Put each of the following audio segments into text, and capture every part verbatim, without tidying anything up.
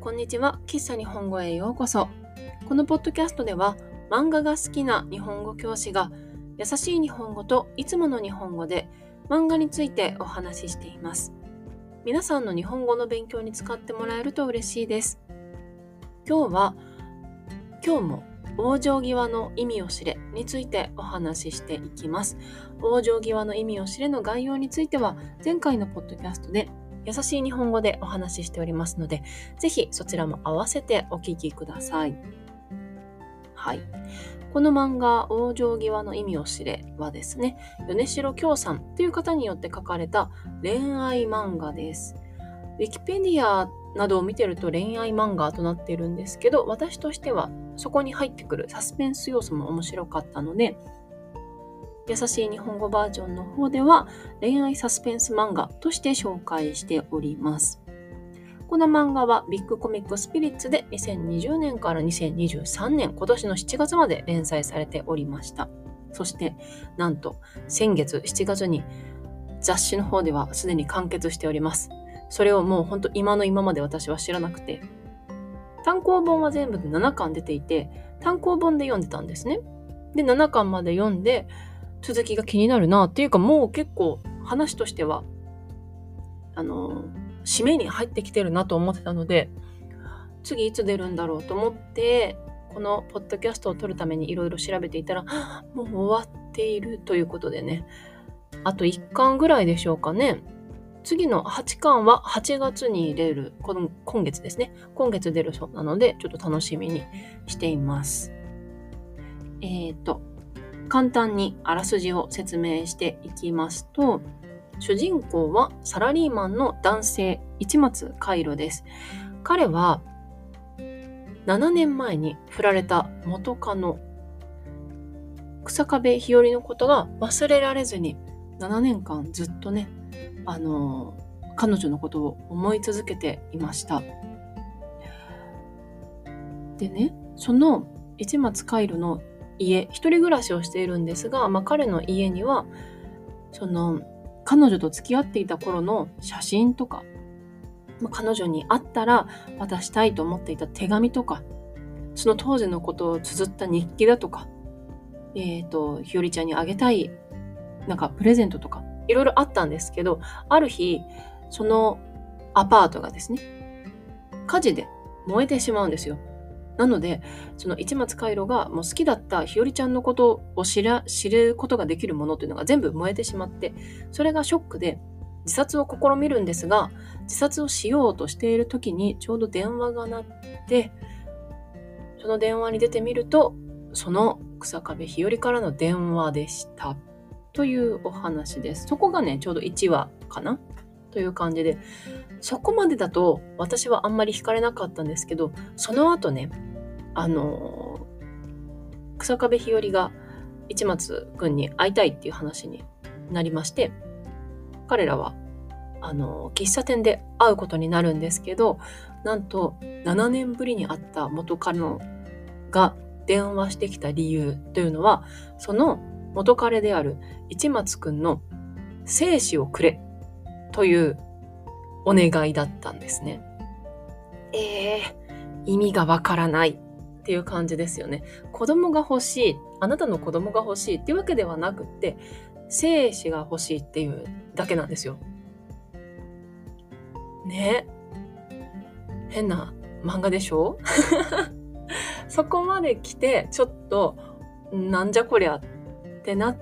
こんにちは。喫茶日本語へようこそ。このポッドキャストでは、漫画が好きな日本語教師が優しい日本語といつもの日本語で漫画についてお話ししています。皆さんの日本語の勉強に使ってもらえると嬉しいです。今日は、今日も往生際の意味を知れについてお話ししていきます。往生際の意味を知れの概要については、前回のポッドキャストで優しい日本語でお話ししておりますので、ぜひそちらも合わせてお聞きください。はい。この漫画、往生際の意味を知れはですね、米城京さんという方によって書かれた恋愛漫画です。ウィキペディアなどを見てると恋愛漫画となっているんですけど、私としてはそこに入ってくるサスペンス要素も面白かったので、優しい日本語バージョンの方では恋愛サスペンス漫画として紹介しております。この漫画はビッグコミックスピリッツでにせんにじゅうねんからにせんにじゅうさんねん、今年のしちがつまで連載されておりました。そしてなんと先月しちがつに雑誌の方ではすでに完結しております。それをもう本当今の今まで私は知らなくて、単行本は全部でななかん出ていて、単行本で読んでたんですね。で、ななかんまで読んで続きが気になるなっていうか、もう結構話としてはあの締めに入ってきてるなと思ってたので、次いつ出るんだろうと思ってこのポッドキャストを撮るためにいろいろ調べていたら、もう終わっているということでね、あといっかんぐらいでしょうかね。次のはちかんははちがつに出る、この今月ですね、今月出るそうなので、ちょっと楽しみにしています。えーと簡単にあらすじを説明していきますと、主人公はサラリーマンの男性市松海路です。彼はななねんまえに振られた元カノ草壁ひよりのことが忘れられずにななねんかんずっとね、あの彼女のことを思い続けていました。でね、その市松海路の家、一人暮らしをしているんですが、まあ、彼の家にはその彼女と付き合っていた頃の写真とか、まあ、彼女に会ったら渡したいと思っていた手紙とか、その当時のことを綴った日記だとか、えっとひよりちゃんにあげたいなんかプレゼントとかいろいろあったんですけど、ある日そのアパートがですね、火事で燃えてしまうんですよ。なので、その市松海路がもう好きだったひよりちゃんのことを知ら知ることができるものというのが全部燃えてしまって、それがショックで自殺を試みるんですが、自殺をしようとしている時にちょうど電話が鳴って、その電話に出てみると、その草壁ひよりからの電話でしたというお話です。そこがね、ちょうどいちわかなという感じで、そこまでだと私はあんまり惹かれなかったんですけど、その後ね、あのー、草壁ひよりが市松くんに会いたいっていう話になりまして、彼らはあのー、喫茶店で会うことになるんですけど、なんとななねんぶりに会った元カノが電話してきた理由というのは、その元彼である市松くんの精子をくれというお願いだったんですね。えー、意味がわからないっていう感じですよね。子供が欲しい、あなたの子供が欲しいっていうわけではなくって、精子が欲しいっていうだけなんですよ。ね、変な漫画でしょそこまで来てちょっとなんじゃこりゃってなって、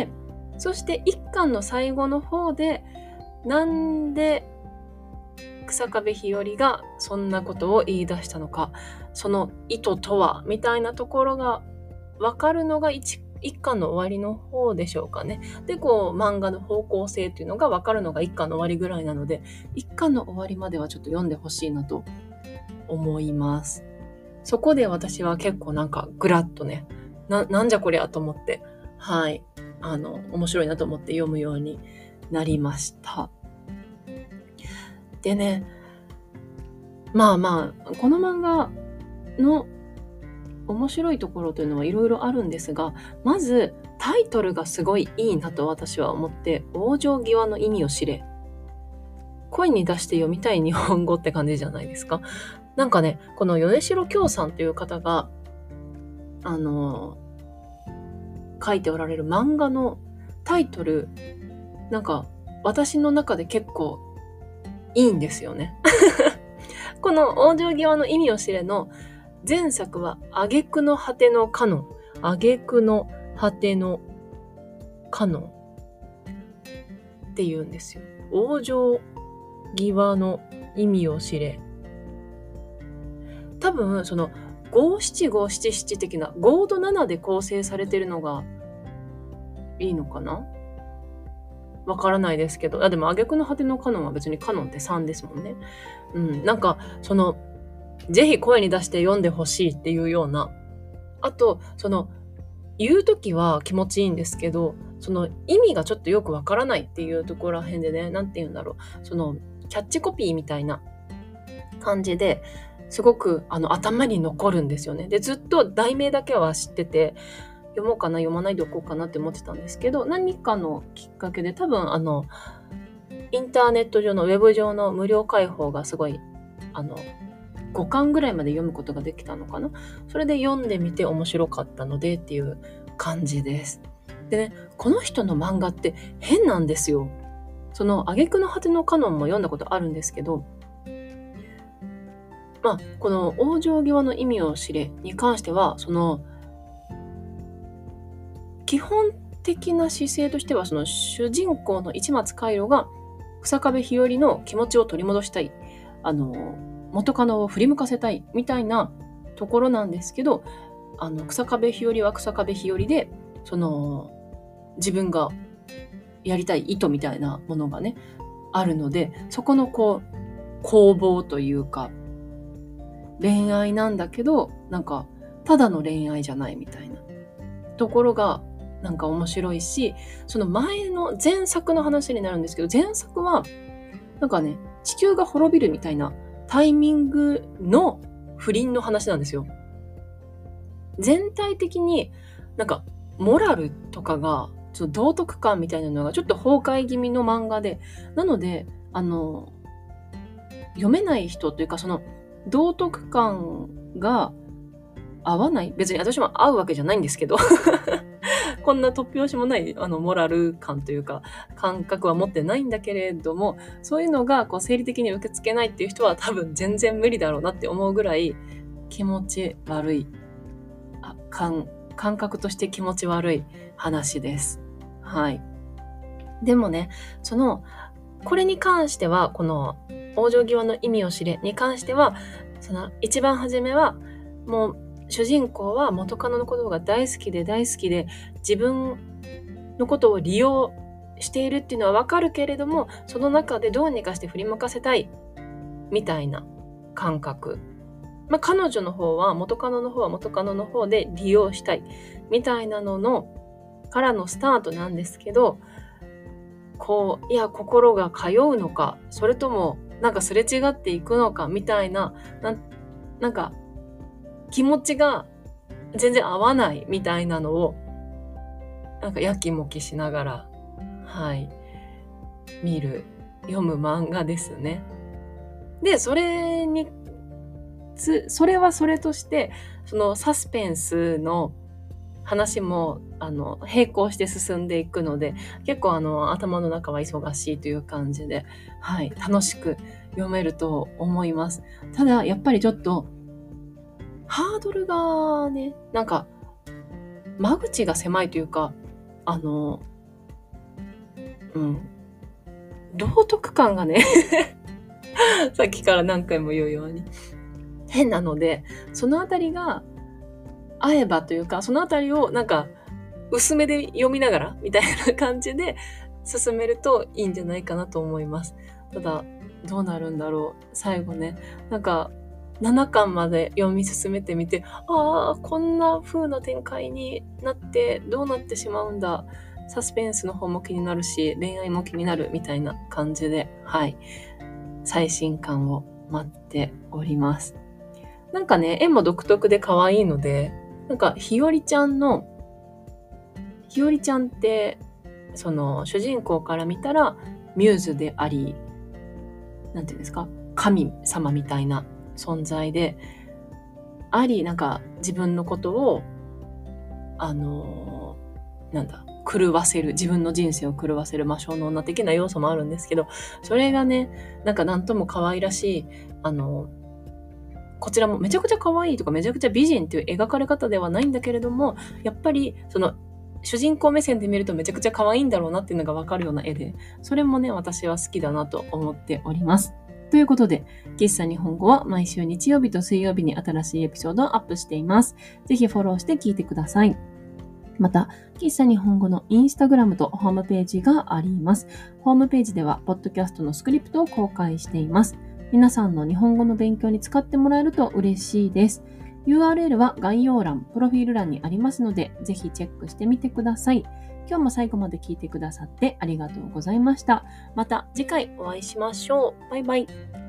そしていっかんの最後の方で、なんで草壁ひよりがそんなことを言い出したのか、その意図とはみたいなところが分かるのが 1, 1巻の終わりの方でしょうかね。で、こう漫画の方向性っていうのが分かるのがいっかんの終わりぐらいなので、いっかんの終わりまではちょっと読んでほしいなと思います。そこで私は結構なんかグラッとね、な, なんじゃこりゃと思って、はい、あの面白いなと思って読むようになりました。でね、まあまあこの漫画の面白いところというのはいろいろあるんですが、まずタイトルがすごいいいなと私は思って、往生際の意味を知れ。声に出して読みたい日本語って感じじゃないですか。 なんかね、この米城京さんという方が、あのー、書いておられる漫画のタイトル、なんか私の中で結構いいんですよね。この往生際の意味を知れの前作は挙句の果てのカノン。挙句の果てのカノンって言うんですよ。往生際の意味を知れ。多分、その、五七五七七的なごとななで構成されてるのがいいのかな？わからないですけど。あ、でも、挙句の果てのカノンは別にカノンってさんですもんね。うん。なんか、その、ぜひ声に出して読んでほしいっていうような。あと、その、言うときは気持ちいいんですけど、その意味がちょっとよくわからないっていうところら辺でね、なんて言うんだろう。その、キャッチコピーみたいな感じで、すごくあの頭に残るんですよね。で、ずっと題名だけは知ってて、読もうかな、読まないでおこうかなって思ってたんですけど、何かのきっかけで多分あの、インターネット上のウェブ上の無料開放がすごい、あの、ごかんぐらいまで読むことができたのかな。それで読んでみて面白かったのでっていう感じです。でね、この人の漫画って変なんですよ。その挙句の果てのカノンも読んだことあるんですけど、まあ、この往生際の意味を知れに関しては、その基本的な姿勢としては、その主人公の市松海路が日下部日和の気持ちを取り戻したい、あの元カノを振り向かせたいみたいなところなんですけど、あの日下部日和は日下部日和で、その自分がやりたい意図みたいなものがねあるので、そこのこう攻防というか、恋愛なんだけどなんかただの恋愛じゃないみたいなところがなんか面白いし、その前の前作の話になるんですけど、前作はなんかね、地球が滅びるみたいなタイミングの不倫の話なんですよ。全体的になんかモラルとかがちょっと道徳感みたいなのがちょっと崩壊気味の漫画で、なのであの読めない人というか、その道徳感が合わない、別に私も合うわけじゃないんですけどこんな突拍子もないあのモラル感というか感覚は持ってないんだけれども、そういうのがこう生理的に受け付けないっていう人は多分全然無理だろうなって思うぐらい気持ち悪い、あ感感覚として気持ち悪い話です。はい。でもね、そのこれに関しては、この往生際の意味を知れに関しては、その一番初めはもう主人公は元カノのことが大好きで大好きで、自分のことを利用しているっていうのはわかるけれども、その中でどうにかして振り向かせたいみたいな感覚。まあ、彼女の方は元カノの方は元カノの方で利用したいみたいなののからのスタートなんですけど、こういや心が通うのか、それともなんかすれ違っていくのかみたいな、な、なんか気持ちが全然合わないみたいなのをなんかやきもきしながら、はい見る読む漫画ですね。でそれにつそれはそれとして、そのサスペンスの話もあの並行して進んでいくので、結構あの頭の中は忙しいという感じで、はい、楽しく読めると思います。ただやっぱりちょっとハードルがね、なんか間口が狭いというか、あのうん道徳感がねさっきから何回も言うように変なので、そのあたりが合えばというか、そのあたりをなんか薄めで読みながらみたいな感じで進めるといいんじゃないかなと思います。ただどうなるんだろう、最後ね、なんかななかんまで読み進めてみて、ああこんな風な展開になってどうなってしまうんだ、サスペンスの方も気になるし恋愛も気になるみたいな感じで、はい最新刊を待っております。なんかね、絵も独特で可愛いので、なんかひよりちゃんのひよりちゃんってその主人公から見たらミューズであり、なんていうんですか、神様みたいな存在であり、なんか自分のことをあのなんだ狂わせる、自分の人生を狂わせる魔性の女的な要素もあるんですけど、それがね、なんかなんとも可愛らしい、あのこちらもめちゃくちゃ可愛いとかめちゃくちゃ美人っていう描かれ方ではないんだけれども、やっぱりその主人公目線で見るとめちゃくちゃ可愛いんだろうなっていうのがわかるような絵で、それもね、私は好きだなと思っております。ということで、喫茶日本語は毎週日曜日と水曜日に新しいエピソードをアップしています。ぜひフォローして聞いてください。また、喫茶日本語のインスタグラムとホームページがあります。ホームページでは、ポッドキャストのスクリプトを公開しています。皆さんの日本語の勉強に使ってもらえると嬉しいです。ユーアールエル は概要欄、プロフィール欄にありますので、ぜひチェックしてみてください。今日も最後まで聞いてくださってありがとうございました。また次回お会いしましょう。バイバイ。